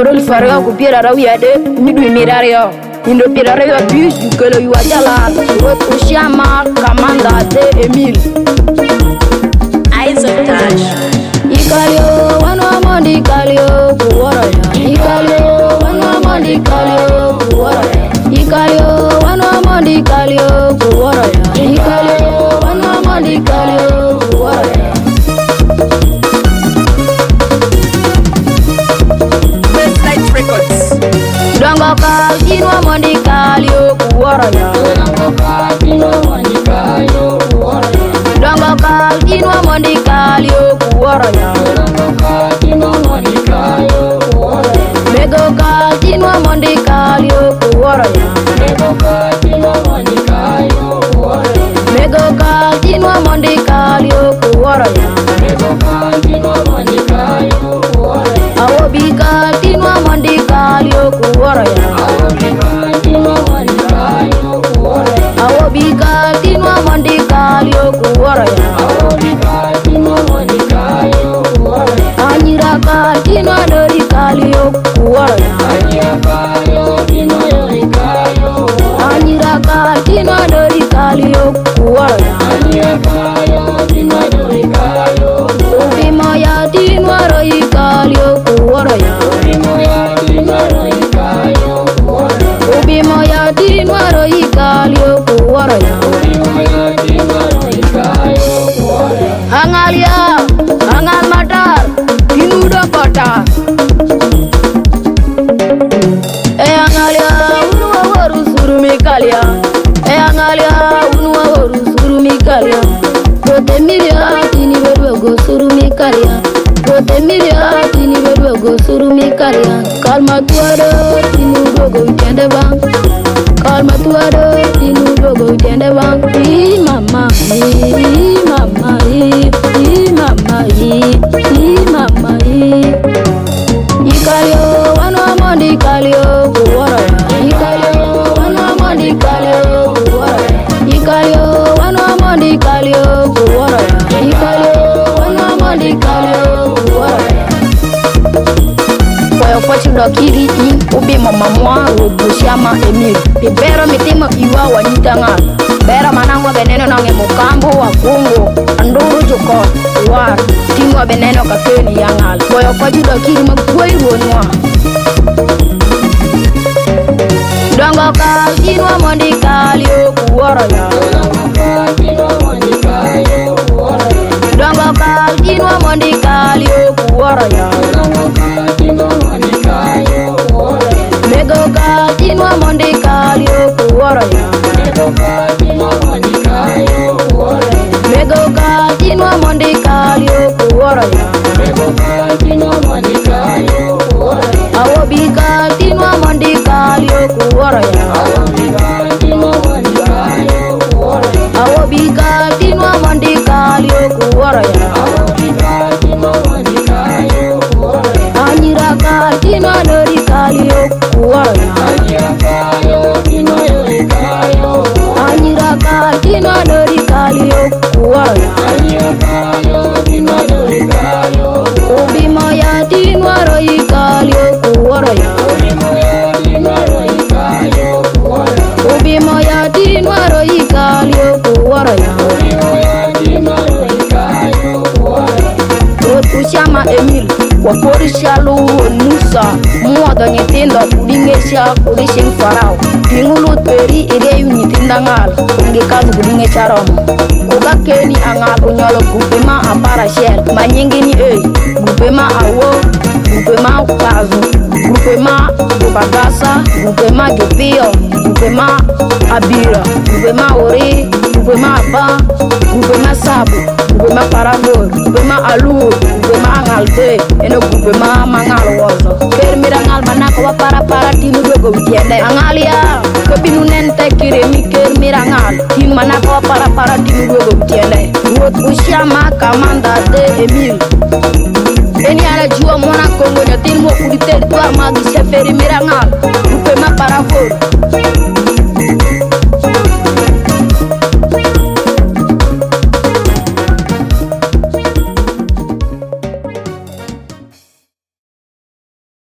Korol fario kupiera rawia de midu mirario. Indo pirario bis dukelo yuajala. Rot ushama kamanda de Emil. Eyes of Dash. Ikalio wanwa mondi kalio kuwaraya. Ikalio wanwa mondi kalio kuwaraya. Ikalio wanwa mondi kalio kuwaraya. Ikalio wanwa mondi kalio kuwaraya. Dongo ka kinwa mondi kalio kuwaraya. Dongo ka kinwa mondi kalio kuwaraya. Dongo ka kinwa mondi kalio kuwaraya. Dongo ka kinwa mondi kalio kuwaraya. Mego ka kinwa mondi kalio kuwaraya. Mego ka kinwa mondi kalio kuwaraya. Mego ka kinwa mondi kalio kuwaraya. Mego ka kinwa mondi kalio kuwaraya. Awobika kinwa mondi kalio kuwaraya. Awobika kinwa mondi kalio kuwaraya. Awobika kinwa mondi kalio kuwaraya. Awobika kinwa mondi kalio kuwaraya. Anyiraka kinwa dori kalio kuwaraya. Anyiraka kinwa dori kalio kuwaraya. Anyiraka kinwa dori kalio kuwaraya. Anyiraka kinwa dori kalio kuwaraya. Ubimo ya kinwa roi kalio kuwaraya. Ubimo ya kinwa roi kalio kuwaraya. Ubimo ya kinwa roi kalio kuwaraya. Ubimo ya kinwa roi kalio kuwaraya. Hangalia, hangal matar, kinudo kota. Hangalia, unwa waru surumi kalia. Hangalia, unwa waru surumi kalia. Kote milia, tini bedwe go surumi kalia. Kote milia, tini bedwe go surumi kalia. Kalma tuado, tinu dogo utende bang. Kalma tuado, tinu dogo utende bang. Mama, mama, mama, mama. Ikalio, wanwa mondi kalio kuwaraya. Ikalio, wanwa mondi kalio kuwaraya. Ikalio, wanwa mondi kalio kuwaraya. Ikalio, wanwa mondi kalio kuwaraya. Kwa yopochi dokiri in ubi mama mwa robushama Emil. Pibero mitimo iwa wanitanga. Bera manangwa beneno nange mukambo wa kungo. Anduru joko war. Timwa beneno kakeni yangal. Kwa yopochi dokiri magwai wonwa. Dongo ka kinwa mondi kalio kuwaraya. Dongo ka kinwa mondi kalio kuwaraya. Dongo ka kinwa mondi kalio kuwaraya. Dongo ka kinwa mondi kalio kuwaraya. Mego ka kinwa mondi kalio kuwaraya. Mego ka kinwa mondi kalio kuwaraya. Mego ka kinwa mondi kalio kuwaraya. Mego ka kinwa mondi kalio kuwaraya. Awobika kinwa mondi kalio kuwaraya. Awobika kinwa mondi kalio kuwaraya. Awobika kinwa mondi kalio kuwaraya. Awobika kinwa mondi kalio kuwaraya. Anyiraka kinwa dori kalio kuwaraya. Anyiraka kinwa dori kalio kuwaraya. Anyiraka kinwa dori kalio kuwaraya. Anyiraka kinwa dori kalio kuwaraya. Ubimo ya kinwa roi kalio kuwaraya. Ubimo ya kinwa roi kalio kuwaraya. Ubimo ya kinwa roi kalio kuwaraya. Ubimo ya kinwa roi kalio kuwaraya. Rot ushama Emil. Waporishalu Musa muado nyitindo kudingesha kudishing farao tingulut peri ide nyitindangal ungekazu kudingesha romo kuga keni angal unyolo gupema apara shell manyingini gupema awo gupema kazu gupema gubagasa gupema jopio gupema abira gupema ori gupema aba gupema sabu gupema paragor gupema alu gupema angalte eno gupema mangal wozo kermira ngal manaka wa para tinu dogo witiende angalia kebinu nente kiremi kermira ngal tin manaka wa para tinu dogo witiende wot ushama kamanda de Emil eni ala juwa mona kongo nyatin mo kudi territoire magi seferi mirangal